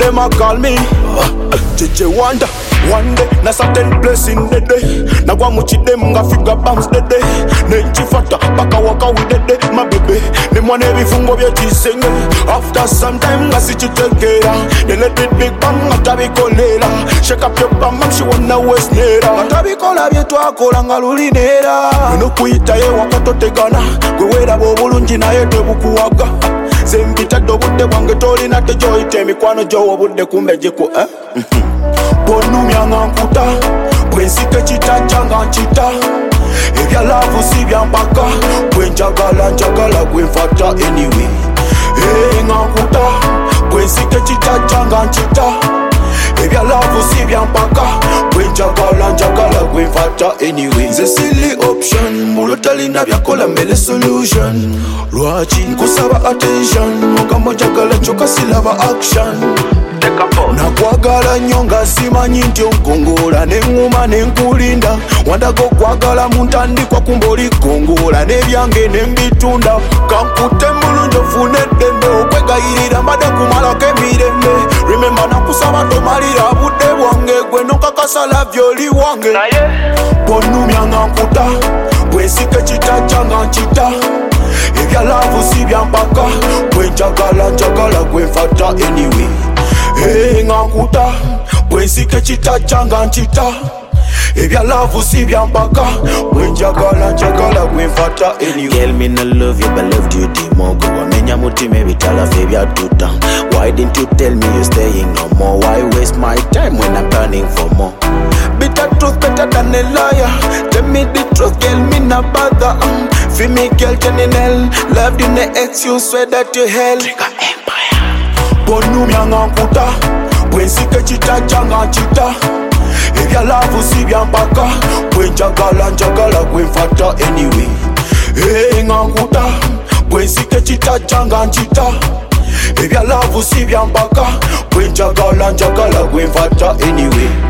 them a call me JJ Wonder. One day, na certain place in the day. Na gwa muchi dem nga figure bounce the day. Nenchi fata, baka waka with the day. My baby, them one every fungo vya chisenge. After some time, nga si chitekera. They let it big bang, atabi kolela. Shake up your bam, she wanna waste nera. Atabi kola vyetu akola nga lulinera. Wino kuita ye wakato tegana. Gwe wera bobulunji na ye tebukuwaga. Zembita do budde wange toli na tejo ite mikwano jo budde kumbe jiko Bonu myanga nkuta Bwensike chita changa nchita Ebya lavu si bya mpaka Bwenjagala njagala gwenfata anyway nga nkuta Bwensike chita changa nchita Ebya lavu si bya mpaka Bwenjagala njagala gwenfata anyway Nze silly option Mulotali na byakola mbele solution Lwachi nkusaba attention Mugamba njagala choka silaba action Nakwagala nyonga simanyi nti onkongola Nenguma nenkulinda Wandaga okwagala muntandikwa kumboli kongola Nebyange nembitunda Kankute mulungi ofune eddembe Okwegayirira mbadde kumalako emirembe Remember nakusaba tomalira budde bwange Gwe nokakasa love oli wange Bonnumya nga nkuta Bwensike kita kyanga nkita Ebya love si bya mpaka Bwenjagala njagala gwenfata anyway nga nkuta Bwensike kita kyanga nkita Ebya love si bya mpaka Bwenjagala njagala gwenfata anyway Girl, me no love you but loved you the more Go wamenya mutima ebitala fe byatuta Why didn't you tell me you're staying no more? Why waste my time when I'm planning for more? Bitter truth better than a liar Tell me the truth, girl, me no bother Feel me, girl, turning hell Loved in the ex, you swear that you hell Bonnumya nga nkuta Bwensike kita kyanga nkita Ebya love si bya mpaka Bwenjagala njagala gwenfata anyway nga nkuta Bwensike kita kyanga nkita Ebya love si bya mpaka Bwenjagala njagala gwenfata anyway